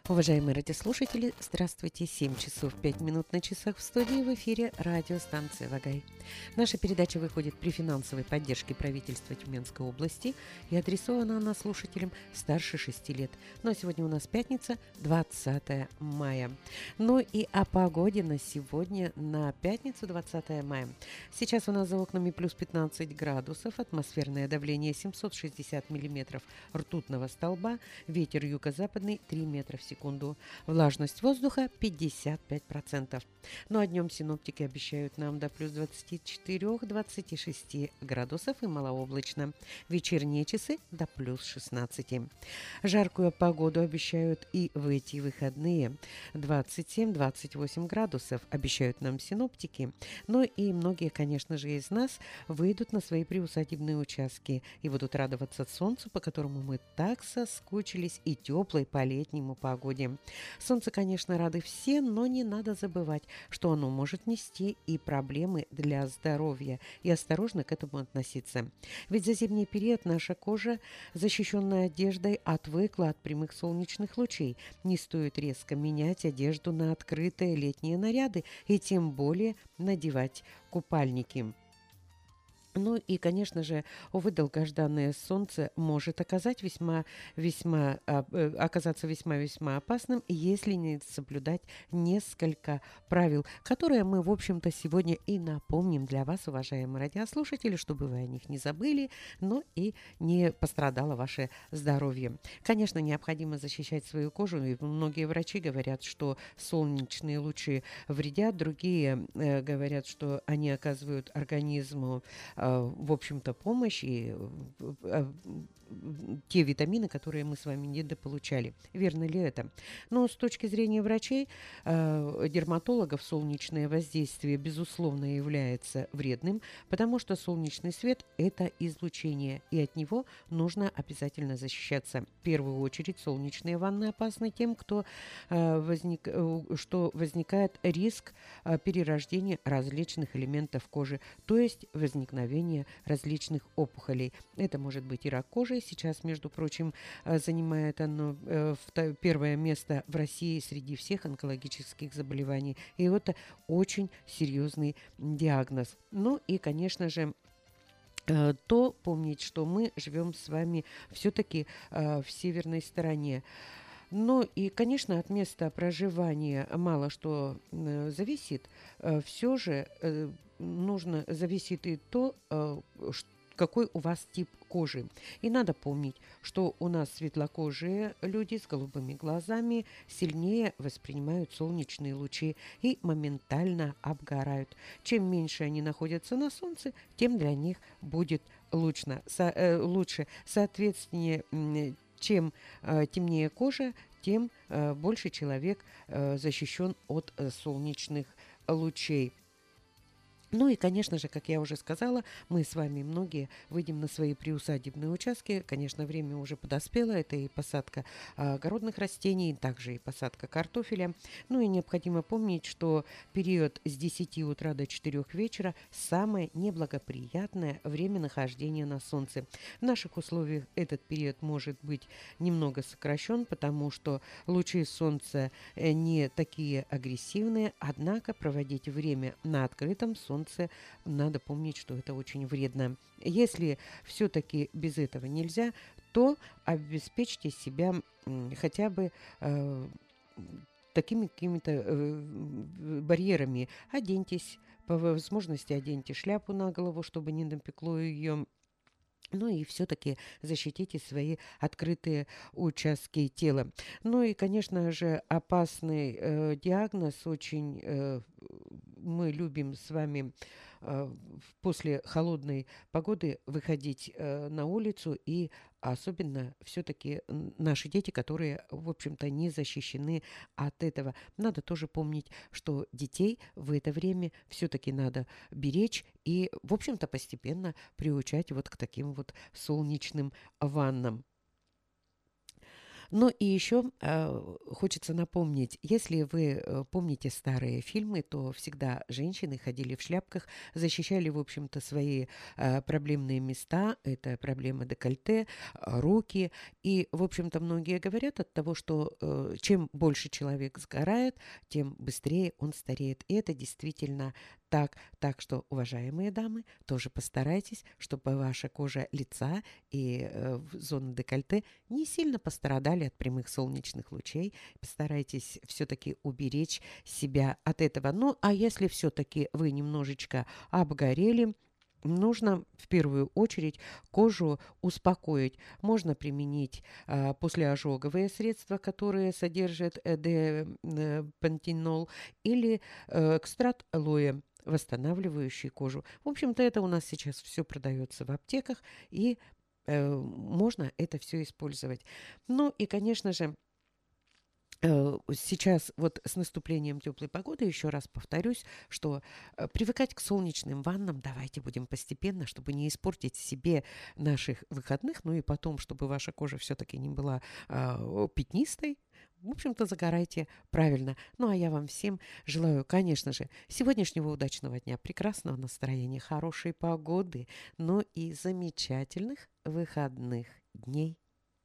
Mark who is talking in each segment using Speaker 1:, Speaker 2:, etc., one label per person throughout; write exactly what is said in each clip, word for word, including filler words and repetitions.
Speaker 1: Уважаемые радиослушатели, здравствуйте. семь часов пять минут на часах в студии, в эфире радиостанция «Вагай». Наша передача выходит при финансовой поддержке правительства Тюменской области и адресована она слушателям старше шести лет. Ну а сегодня у нас пятница, двадцатое мая. Ну и о погоде на сегодня, на пятницу, двадцатое мая. Сейчас у нас за окнами плюс пятнадцать градусов, атмосферное давление семьсот шестьдесят миллиметров ртутного столба, ветер юго-западный три метра в секунду, влажность воздуха пятьдесят пять процентов. Ну а днем синоптики обещают нам до плюс двадцати четырёх — двадцати шести градусов и малооблачно. Вечерние часы до плюс шестнадцати. Жаркую погоду обещают и в эти выходные. двадцать семь — двадцать восемь градусов обещают нам синоптики. Но и многие, конечно же, из нас выйдут на свои приусадебные участки и будут радоваться солнцу, по которому мы так соскучились, и теплой по-летнему погоде. Солнце, конечно, рады все, но не надо забывать, что оно может нести и проблемы для здоровья, и осторожно к этому относиться. Ведь за зимний период наша кожа, защищенная одеждой, отвыкла от прямых солнечных лучей. Не стоит резко менять одежду на открытые летние наряды и тем более надевать купальники. Ну и, конечно же, увы, долгожданное солнце может оказать весьма, весьма, а, э, оказаться весьма-весьма опасным, если не соблюдать несколько правил, которые мы, в общем-то, сегодня и напомним для вас, уважаемые радиослушатели, чтобы вы о них не забыли, но и не пострадало ваше здоровье. Конечно, необходимо защищать свою кожу, и многие врачи говорят, что солнечные лучи вредят, другие э, говорят, что они оказывают организму в общем-то, помощь и э, те витамины, которые мы с вами недополучали. Верно ли это? Но с точки зрения врачей, э, дерматологов, солнечное воздействие, безусловно, является вредным, потому что солнечный свет – это излучение, и от него нужно обязательно защищаться. В первую очередь, солнечные ванны опасны тем, кто, э, возник, э, что возникает риск э, перерождения различных элементов кожи, то есть возникновения различных опухолей. Это может быть и рак кожи. Сейчас, между прочим, э, занимает оно э, вто- первое место в России среди всех онкологических заболеваний. И это очень серьезный диагноз. Ну и, конечно же, э, то помнить, что мы живем с вами все-таки э, в северной стороне. Ну и, конечно, от места проживания мало что э, зависит. Все же э, нужно зависит и то, э, ш- какой у вас тип кожи. И надо помнить, что у нас светлокожие люди с голубыми глазами сильнее воспринимают солнечные лучи и моментально обгорают. Чем меньше они находятся на солнце, тем для них будет лучно, со- э, лучше. Соответственно, м, чем э, темнее кожа, тем э, больше человек э, защищен от э, солнечных лучей. Ну и, конечно же, как я уже сказала, мы с вами многие выйдем на свои приусадебные участки. Конечно, время уже подоспело. Это и посадка а, огородных растений, также и посадка картофеля. Ну и необходимо помнить, что период с десяти утра до четырёх вечера самое неблагоприятное время нахождения на солнце. В наших условиях этот период может быть немного сокращен, потому что лучи солнца э, не такие агрессивные, однако проводить время на открытом солнце надо помнить, что это очень вредно. Если все-таки без этого нельзя, то обеспечьте себя м, хотя бы э, такими какими-то э, барьерами. Оденьтесь, по возможности оденьте шляпу на голову, чтобы не напекло ее. Ну и все-таки защитите свои открытые участки тела. Ну и, конечно же, опасный э, диагноз очень э, мы любим с вами э, в- после холодной погоды выходить э, на улицу и особенно все-таки наши дети, которые, в общем-то, не защищены от этого. Надо тоже помнить, что детей в это время все-таки надо беречь и, в общем-то, постепенно приучать вот к таким вот солнечным ваннам. Ну и еще э, хочется напомнить, если вы э, помните старые фильмы, то всегда женщины ходили в шляпках, защищали, в общем-то, свои э, проблемные места, это проблема декольте, э, руки. И, в общем-то, многие говорят от того, что э, чем больше человек сгорает, тем быстрее он стареет. И это действительно так. Так что, уважаемые дамы, тоже постарайтесь, чтобы ваша кожа лица и э, зона декольте не сильно пострадали от прямых солнечных лучей. Постарайтесь все-таки уберечь себя от этого. Ну, а если все-таки вы немножечко обгорели, нужно в первую очередь кожу успокоить. Можно применить а, послеожоговые средства, которые содержат D-пантенол, или э, экстракт алоэ, восстанавливающий кожу. В общем-то, это у нас сейчас все продается в аптеках, и э, можно это все использовать. Ну и, конечно же, э, сейчас вот с наступлением теплой погоды, еще раз повторюсь, что э, привыкать к солнечным ваннам давайте будем постепенно, чтобы не испортить себе наших выходных, ну и потом, чтобы ваша кожа все-таки не была э, пятнистой. В общем-то, загорайте правильно. Ну, а я вам всем желаю, конечно же, сегодняшнего удачного дня, прекрасного настроения, хорошей погоды, но и замечательных выходных дней.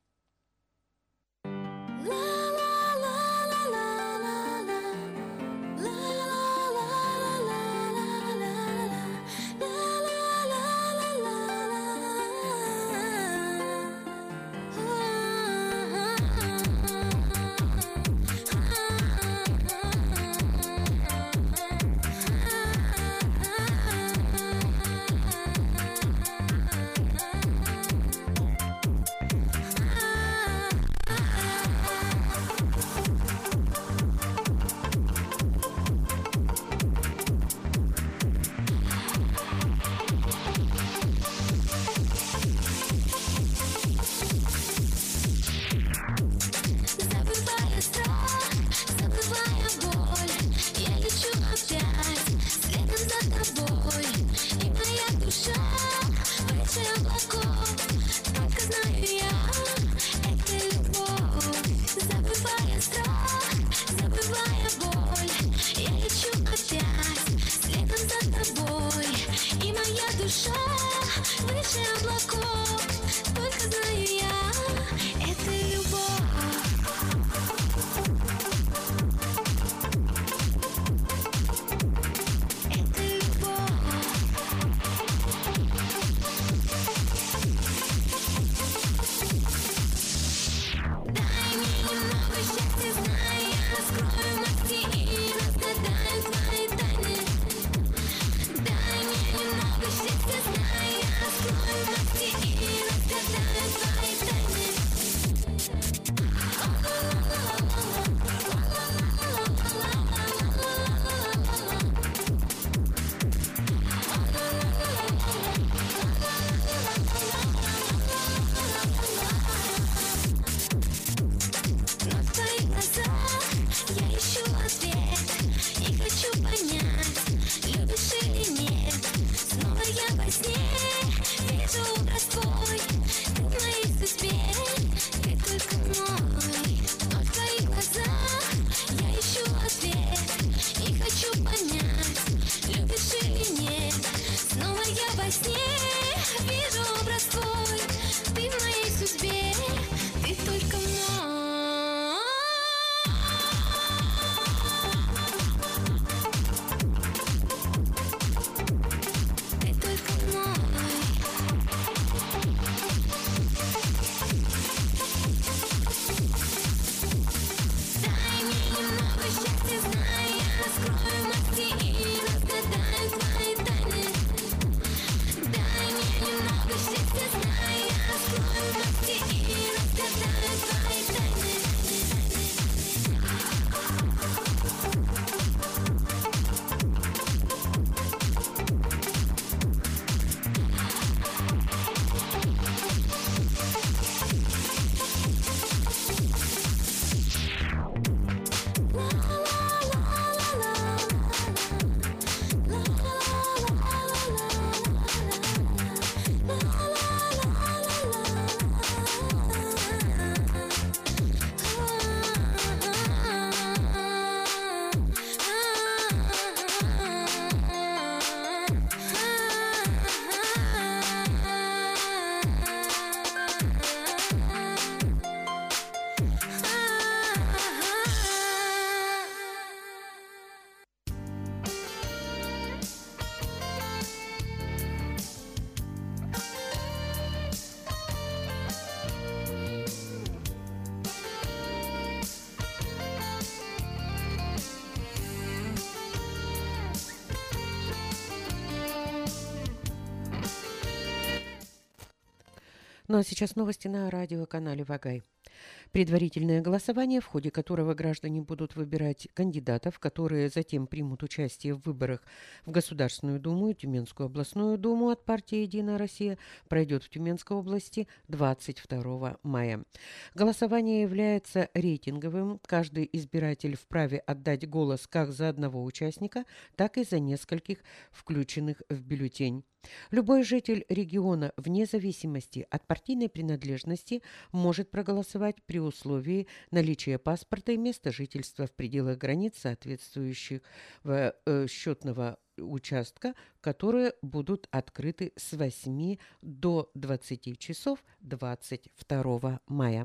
Speaker 2: Выше облаков, только знаю я, это любовь. Это любовь. Дай мне немного счастья, знай, я раскрою мосты и разгадаю твои тайны. Дай мне немного счастья, знай, я раскрою мосты и разгадаю твои
Speaker 1: Ну а сейчас новости на радиоканале «Вагай». Предварительное голосование, в ходе которого граждане будут выбирать кандидатов, которые затем примут участие в выборах в Государственную Думу и Тюменскую областную думу от партии «Единая Россия», пройдет в Тюменской области двадцать второго мая. Голосование является рейтинговым. Каждый избиратель вправе отдать голос как за одного участника, так и за нескольких, включенных в бюллетень. Любой житель региона, вне зависимости от партийной принадлежности, может проголосовать при условии наличия паспорта и места жительства в пределах границ соответствующих э, счетного участка, которые будут открыты с восьми до двадцати часов двадцать второго мая.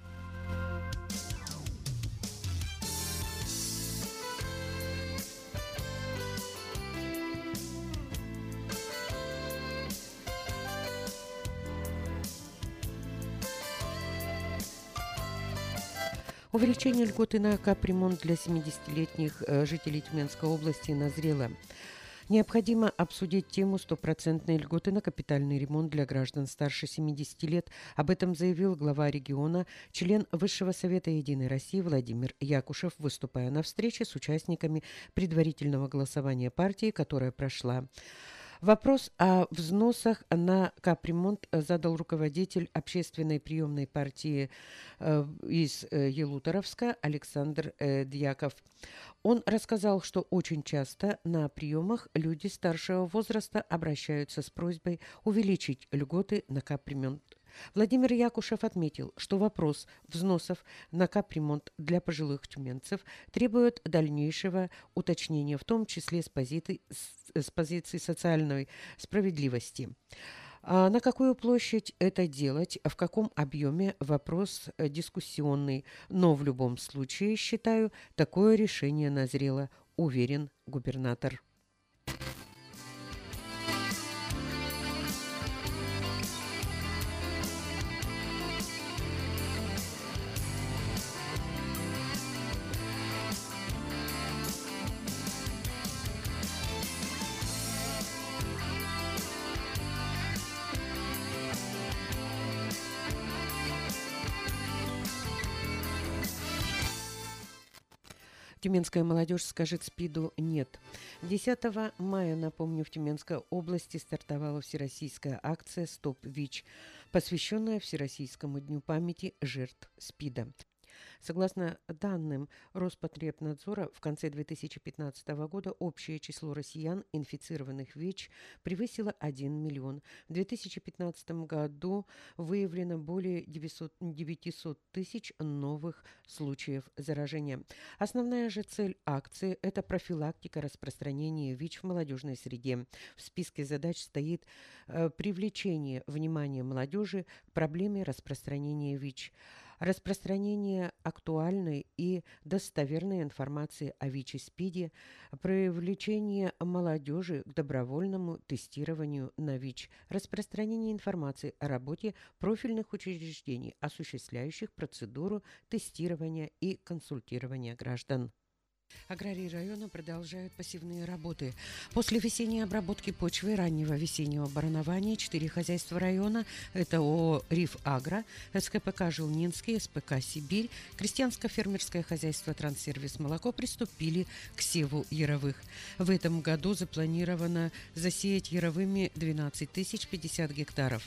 Speaker 1: Увеличение льготы на капремонт для семидесятилетних э, жителей Тюменской области назрело. Необходимо обсудить тему стопроцентной льготы на капитальный ремонт для граждан старше семидесяти лет. Об этом заявил глава региона, член Высшего совета «Единой России» Владимир Якушев, выступая на встрече с участниками предварительного голосования партии, которая прошла. Вопрос о взносах на капремонт задал руководитель общественной приемной партии э, из э, Елуторовска Александр э, Дьяков. Он рассказал, что очень часто на приемах люди старшего возраста обращаются с просьбой увеличить льготы на капремонт. Владимир Якушев отметил, что вопрос взносов на капремонт для пожилых тюменцев требует дальнейшего уточнения, в том числе с позиции, с позиции социальной справедливости. А на какую площадь это делать, в каком объеме – вопрос дискуссионный, но в любом случае, считаю, такое решение назрело, уверен губернатор. Тюменская молодежь скажет СПИДу «нет». десятого мая, напомню, в Тюменской области стартовала всероссийская акция «Стоп ВИЧ», посвященная Всероссийскому дню памяти жертв СПИДа. Согласно данным Роспотребнадзора, в конце две тысячи пятнадцатого года общее число россиян, инфицированных ВИЧ, превысило один миллион. В две тысячи пятнадцатом году выявлено более девятьсот тысяч новых случаев заражения. Основная же цель акции – это профилактика распространения ВИЧ в молодежной среде. В списке задач стоит э, привлечение внимания молодежи к проблеме распространения ВИЧ. Распространение актуальной и достоверной информации о ВИЧ и СПИДе, привлечение молодежи к добровольному тестированию на ВИЧ, распространение информации о работе профильных учреждений, осуществляющих процедуру тестирования и консультирования граждан. Аграрии района продолжают посевные работы. После весенней обработки почвы и раннего весеннего баранования четыре хозяйства района – это ООО «Риф Агро», СКПК «Желнинский», СПК «Сибирь», крестьянско-фермерское хозяйство «Транссервис Молоко» приступили к севу яровых. В этом году запланировано засеять яровыми двенадцать тысяч пятьдесят гектаров.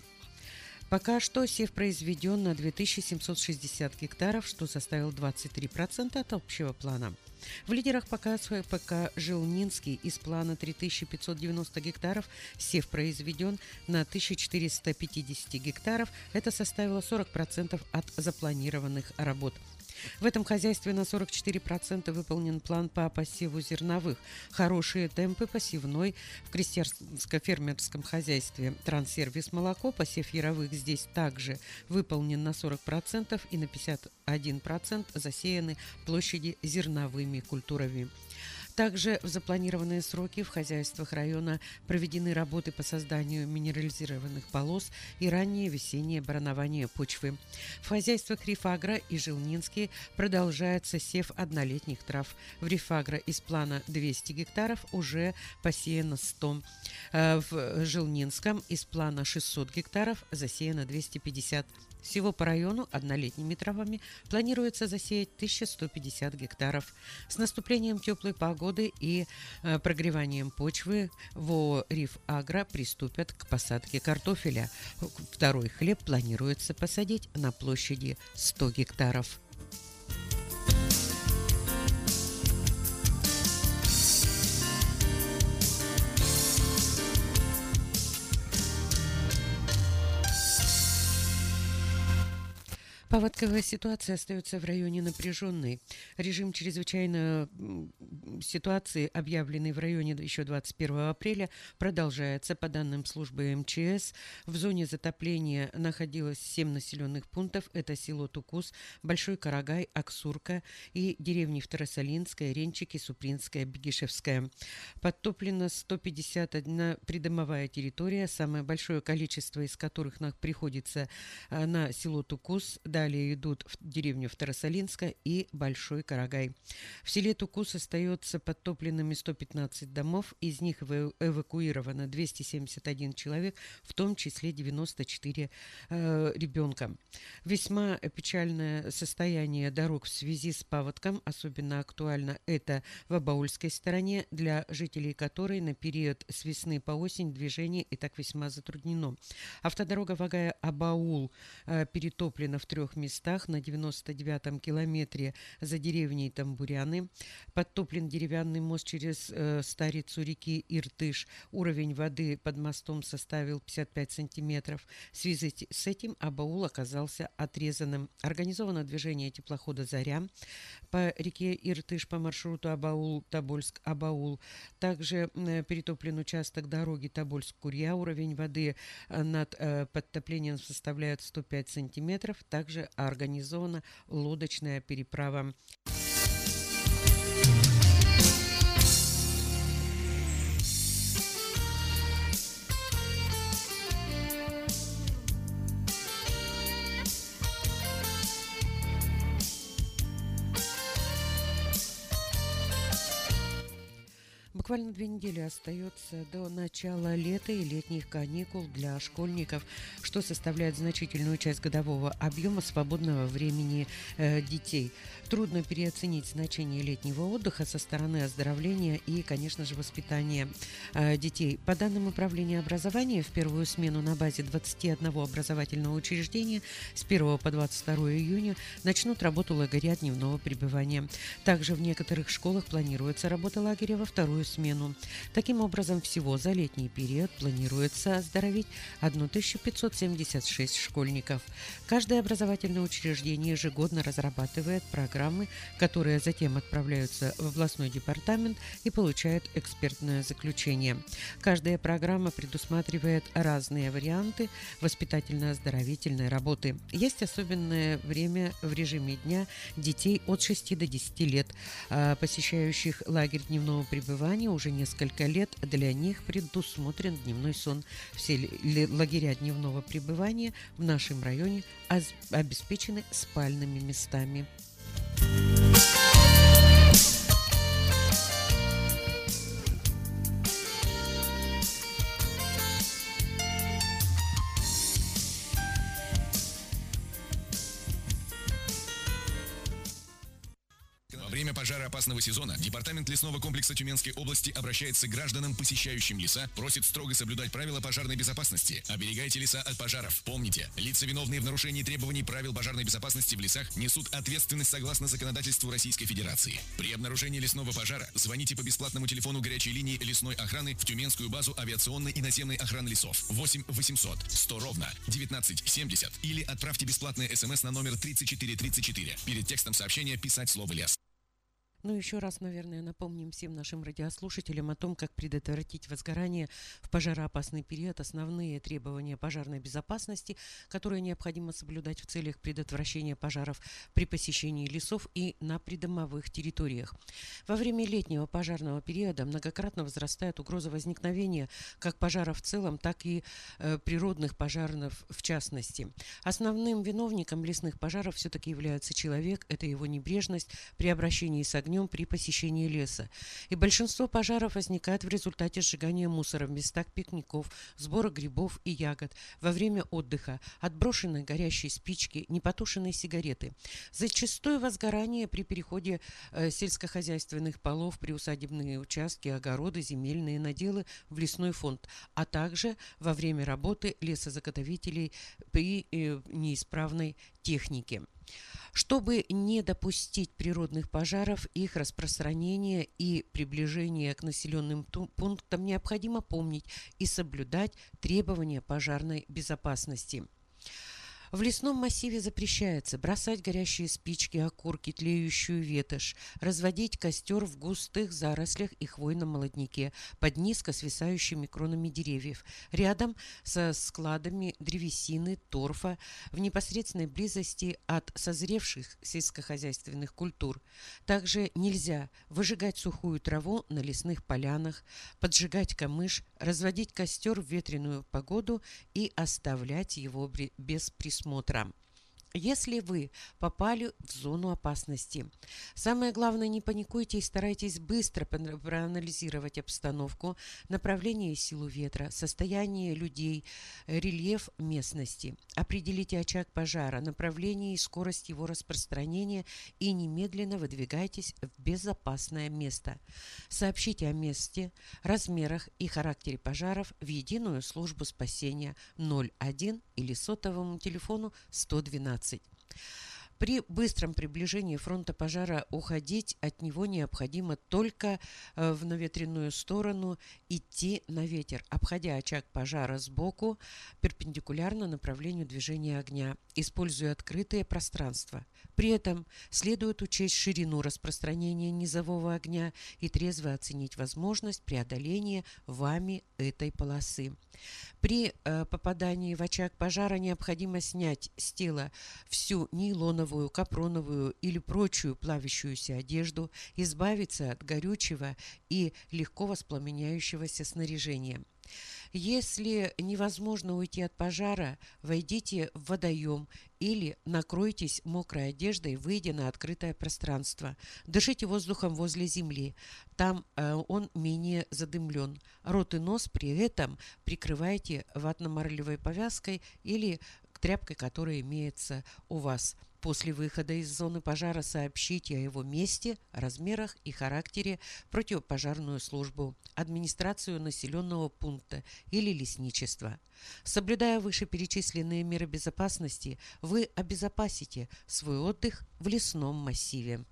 Speaker 1: Пока что сев произведен на две тысячи семьсот шестьдесят гектаров, что составило двадцать три процента от общего плана. В лидерах пока СПК «Желнинский» из плана три тысячи пятьсот девяносто гектаров сев произведен на тысяча четыреста пятьдесят гектаров. Это составило сорок процентов от запланированных работ. В этом хозяйстве на сорок четыре процента выполнен план по посеву зерновых. Хорошие темпы посевной в крестьянско-фермерском хозяйстве «Транссервис Молоко». Посев яровых здесь также выполнен на сорок процентов и на пятьдесят один процент засеяны площади зерновыми культурами. Также в запланированные сроки в хозяйствах района проведены работы по созданию минерализированных полос и раннее весеннее баранование почвы. В хозяйствах Рифагро и Желнинский продолжается сев однолетних трав. В Рифагро из плана двести гектаров уже посеяно сто. В Желнинском из плана шестьсот гектаров засеяно двести пятьдесят. Всего по району однолетними травами планируется засеять тысяча сто пятьдесят гектаров. С наступлением теплой погоды и э, прогреванием почвы в ООО «Рифагро» приступят к посадке картофеля. Второй хлеб планируется посадить на площади сто гектаров. Паводковая ситуация остается в районе напряженной. Режим чрезвычайной ситуации, объявленный в районе еще двадцать первого апреля, продолжается. По данным службы эм че эс, в зоне затопления находилось семь населенных пунктов. Это село Тукус, Большой Карагай, Аксурка и деревни Второсолинская, Ренчики, Супринская, Бегишевская. Подтоплена сто пятьдесят одна придомовая территория, самое большое количество из которых приходится на село Тукус. Далее идут в деревню Второсолинска и Большой Карагай. В селе Тукус остается подтопленными сто пятнадцать домов, из них эвакуировано двести семьдесят один человек, в том числе девяносто четыре э, ребенка. Весьма печальное состояние дорог в связи с паводком, особенно актуально это в Абаульской стороне, для жителей которой на период с весны по осень движение и так весьма затруднено. Автодорога Вагай-Абаул э, перетоплена в трех местах. На девяносто девятом километре за деревней Тамбуряны подтоплен деревянный мост через э, старицу реки Иртыш. Уровень воды под мостом составил пятьдесят пять сантиметров. В связи с этим Абаул оказался отрезанным. Организовано движение теплохода «Заря» по реке Иртыш по маршруту Абаул-Тобольск-Абаул. Также э, перетоплен участок дороги Тобольск-Курья. Уровень воды э, над э, подтоплением составляет сто пять сантиметров. Также организована лодочная переправа. Буквально две недели остается до начала лета и летних каникул для школьников, что составляет значительную часть годового объема свободного времени э, детей. Трудно переоценить значение летнего отдыха со стороны оздоровления и, конечно же, воспитания э, детей. По данным Управления образования, в первую смену на базе двадцати одного образовательного учреждения с первого по двадцать второе июня начнут работу лагеря дневного пребывания. Также в некоторых школах планируется работа лагеря во вторую смену. Таким образом, всего за летний период планируется оздоровить тысячу пятьсот семьдесят шесть школьников. Каждое образовательное учреждение ежегодно разрабатывает программы, которые затем отправляются в областной департамент и получают экспертное заключение. Каждая программа предусматривает разные варианты воспитательно-оздоровительной работы. Есть особенное время в режиме дня детей от шести до десяти лет, посещающих лагерь дневного пребывания уже несколько лет. Для них предусмотрен дневной сон. Все лагеря дневного пребывания в нашем районе обеспечены спальными местами.
Speaker 3: Во время пожароопасного сезона Департамент лесного комплекса Тюменской области обращается к гражданам, посещающим леса, просит строго соблюдать правила пожарной безопасности. Оберегайте леса от пожаров. Помните, лица, виновные в нарушении требований правил пожарной безопасности в лесах, несут ответственность согласно законодательству Российской Федерации. При обнаружении лесного пожара звоните по бесплатному телефону горячей линии лесной охраны в Тюменскую базу авиационной и наземной охраны лесов восемь восемьсот сто ровно девятнадцать семьдесят или отправьте бесплатный смс на номер тридцать четыре тридцать четыре. Перед текстом сообщения писать слово «лес».
Speaker 1: Ну, еще раз, наверное, напомним всем нашим радиослушателям о том, как предотвратить возгорание в пожароопасный период, основные требования пожарной безопасности, которые необходимо соблюдать в целях предотвращения пожаров при посещении лесов и на придомовых территориях. Во время летнего пожарного периода многократно возрастает угроза возникновения как пожаров в целом, так и э, природных пожаров в частности. Основным виновником лесных пожаров все-таки является человек, это его небрежность при обращении с огнем при посещении леса. И большинство пожаров возникает в результате сжигания мусора в местах пикников, сбора грибов и ягод, во время отдыха, отброшенной горящей спички, непотушенной сигареты. Зачастую возгорание при переходе э, сельскохозяйственных полов, приусадебные участки, огороды, земельные наделы в лесной фонд, а также во время работы лесозаготовителей при э, неисправной технике. Чтобы не допустить природных пожаров, их распространения и приближения к населенным пунктам, необходимо помнить и соблюдать требования пожарной безопасности. В лесном массиве запрещается бросать горящие спички, окурки, тлеющую ветошь, разводить костер в густых зарослях и хвойном молодняке под низко свисающими кронами деревьев, рядом со складами древесины, торфа, в непосредственной близости от созревших сельскохозяйственных культур. Также нельзя выжигать сухую траву на лесных полянах, поджигать камыш, разводить костер в ветреную погоду и оставлять его без присмотра. Если вы попали в зону опасности, самое главное, не паникуйте и старайтесь быстро проанализировать обстановку, направление и силу ветра, состояние людей, рельеф местности. Определите очаг пожара, направление и скорость его распространения и немедленно выдвигайтесь в безопасное место. Сообщите о месте, размерах и характере пожаров в единую службу спасения ноль один или сотовому телефону сто двенадцать. При быстром приближении фронта пожара уходить от него необходимо только э, в наветренную сторону, идти на ветер, обходя очаг пожара сбоку, перпендикулярно направлению движения огня, используя открытое пространство. При этом следует учесть ширину распространения низового огня и трезво оценить возможность преодоления вами этой полосы. При э, попадании в очаг пожара необходимо снять с тела всю нейлоновую, капроновую или прочую плавящуюся одежду, избавиться от горючего и легко воспламеняющегося снаряжения. Если невозможно уйти от пожара, войдите в водоем или накройтесь мокрой одеждой, выйдя на открытое пространство. Дышите воздухом возле земли, там э, он менее задымлен. Рот и нос при этом прикрывайте ватно-марлевой повязкой или тряпкой, которая имеется у вас. После выхода из зоны пожара сообщите о его месте, размерах и характере противопожарную службу, администрацию населенного пункта или лесничество. Соблюдая вышеперечисленные меры безопасности, вы обезопасите свой отдых в лесном массиве.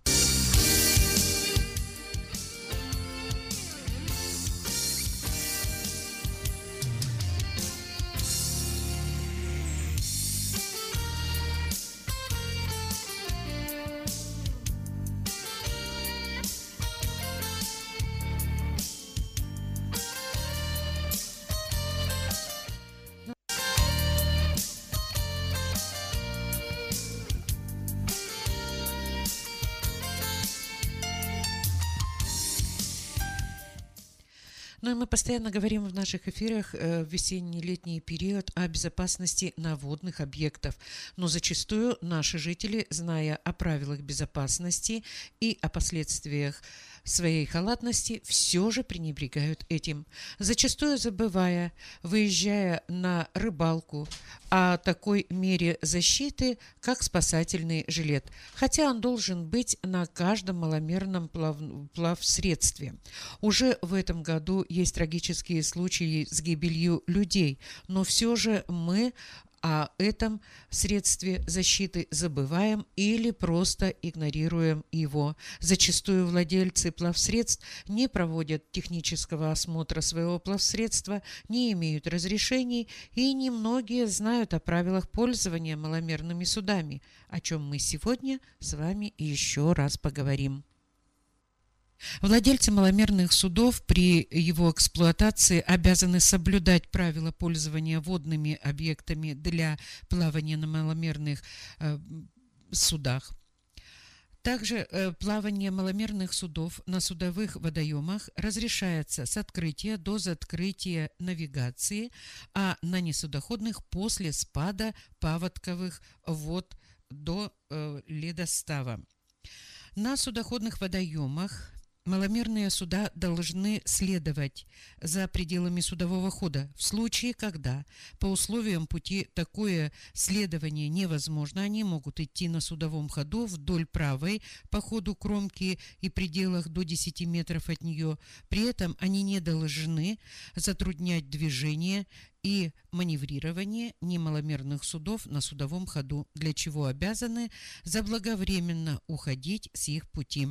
Speaker 1: Ну и мы постоянно говорим в наших эфирах э, в весенний-летний период о безопасности наводных объектов. Но зачастую наши жители, зная о правилах безопасности и о последствиях своей халатности, все же пренебрегают этим, зачастую забывая, выезжая на рыбалку, о такой мере защиты, как спасательный жилет, хотя он должен быть на каждом маломерном плав... плавсредстве. Уже в этом году есть трагические случаи с гибелью людей, но все же мы о этом средстве защиты забываем или просто игнорируем его. Зачастую владельцы плавсредств не проводят технического осмотра своего плавсредства, не имеют разрешений, и немногие знают о правилах пользования маломерными судами, о чем мы сегодня с вами еще раз поговорим. Владельцы маломерных судов при его эксплуатации обязаны соблюдать правила пользования водными объектами для плавания на маломерных э, судах. Также э, плавание маломерных судов на судовых водоемах разрешается с открытия до закрытия навигации, а на несудоходных после спада паводковых вод до э, ледостава. На судоходных водоемах маломерные суда должны следовать за пределами судового хода. В случае, когда по условиям пути такое следование невозможно, они могут идти на судовом ходу вдоль правой по ходу кромки и пределах до десяти метров от нее. При этом они не должны затруднять движение и маневрирование немаломерных судов на судовом ходу, для чего обязаны заблаговременно уходить с их пути.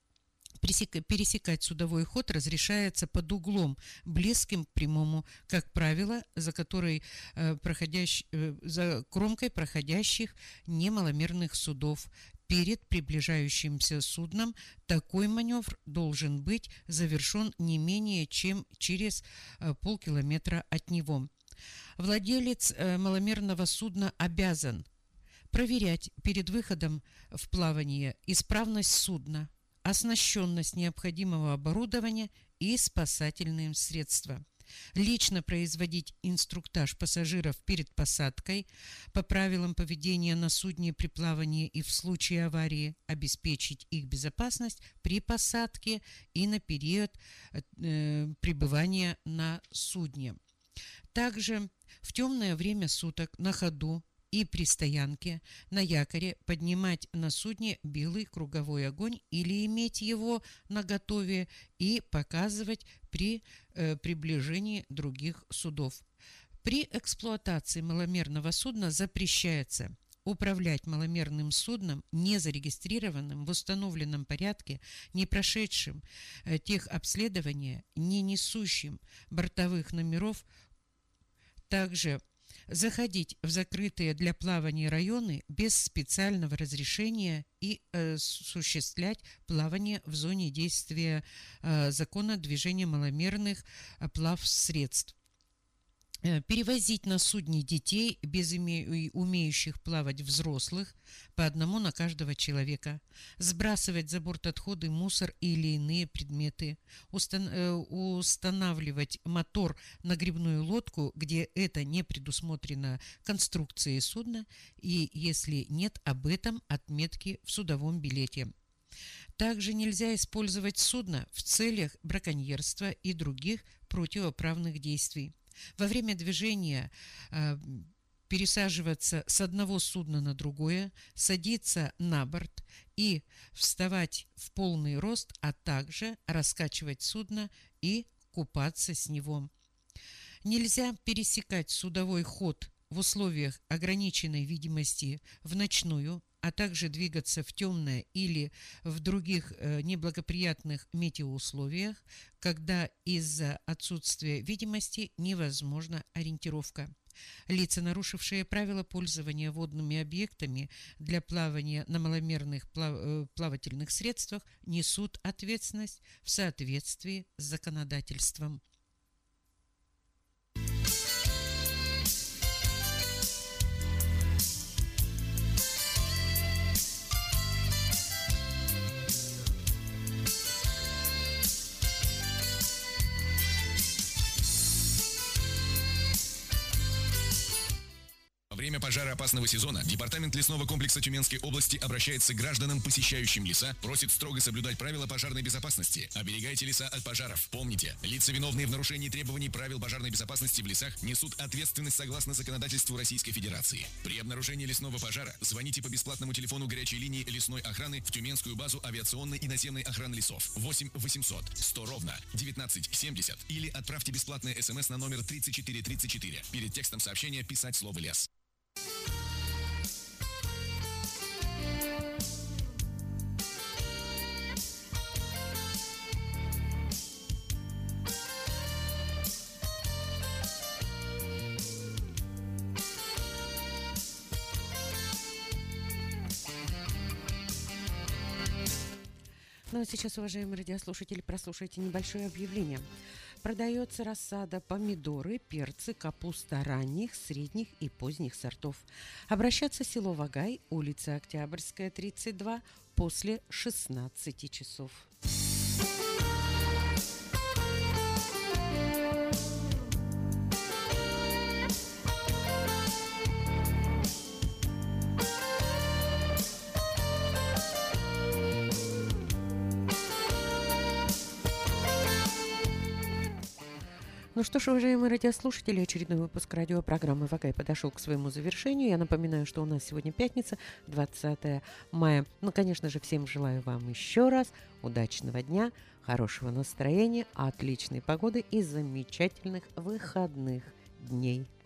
Speaker 1: Пересекать судовой ход разрешается под углом, близким к прямому, как правило, за, которой, э, проходящ, э, за кромкой проходящих немаломерных судов. Перед приближающимся судном такой маневр должен быть завершен не менее чем через э, полкилометра от него. Владелец э, маломерного судна обязан проверять перед выходом в плавание исправность судна, оснащенность необходимого оборудования и спасательные средства. Лично производить инструктаж пассажиров перед посадкой по правилам поведения на судне при плавании и в случае аварии, обеспечить их безопасность при посадке и на период э, пребывания на судне. Также в темное время суток на ходу и при стоянке на якоре поднимать на судне белый круговой огонь или иметь его наготове и показывать при э, приближении других судов. При эксплуатации маломерного судна запрещается управлять маломерным судном, не зарегистрированным в установленном порядке, не прошедшим э, техобследования, не несущим бортовых номеров, также заходить в закрытые для плавания районы без специального разрешения и э, осуществлять плавание в зоне действия э, закона движения маломерных э, плавсредств. Перевозить на судне детей, без име... умеющих плавать взрослых, по одному на каждого человека, сбрасывать за борт отходы, мусор или иные предметы, устан... устанавливать мотор на гребную лодку, где это не предусмотрено конструкцией судна, и если нет об этом отметки в судовом билете. Также нельзя использовать судно в целях браконьерства и других противоправных действий. Во время движения э, пересаживаться с одного судна на другое, садиться на борт и вставать в полный рост, а также раскачивать судно и купаться с него. Нельзя пересекать судовой ход в условиях ограниченной видимости в ночную, а также двигаться в темное или в других э, неблагоприятных метеоусловиях, когда из-за отсутствия видимости невозможна ориентировка. Лица, нарушившие правила пользования водными объектами для плавания на маломерных плав... э, плавательных средствах, несут ответственность в соответствии с законодательством.
Speaker 3: Во время пожароопасного сезона Департамент лесного комплекса Тюменской области обращается к гражданам, посещающим леса, просит строго соблюдать правила пожарной безопасности. Оберегайте леса от пожаров. Помните, лица, виновные в нарушении требований правил пожарной безопасности в лесах, несут ответственность согласно законодательству Российской Федерации. При обнаружении лесного пожара звоните по бесплатному телефону горячей линии лесной охраны в Тюменскую базу авиационной и наземной охраны лесов восемь восемьсот сто ровно девятнадцать семьдесят или отправьте бесплатное смс на номер тридцать четыре тридцать четыре. Перед текстом сообщения писать слово «лес».
Speaker 1: Ну а сейчас, уважаемые радиослушатели, прослушайте небольшое объявление. Продается рассада помидоры, перцы, капуста ранних, средних и поздних сортов. Обращаться в село Вагай, улица Октябрьская, тридцать два, после шестнадцати часов. Ну что ж, уважаемые радиослушатели, очередной выпуск радиопрограммы «Вагай» подошел к своему завершению. Я напоминаю, что у нас сегодня пятница, двадцатое мая. Ну, конечно же, всем желаю вам еще раз удачного дня, хорошего настроения, отличной погоды и замечательных выходных дней.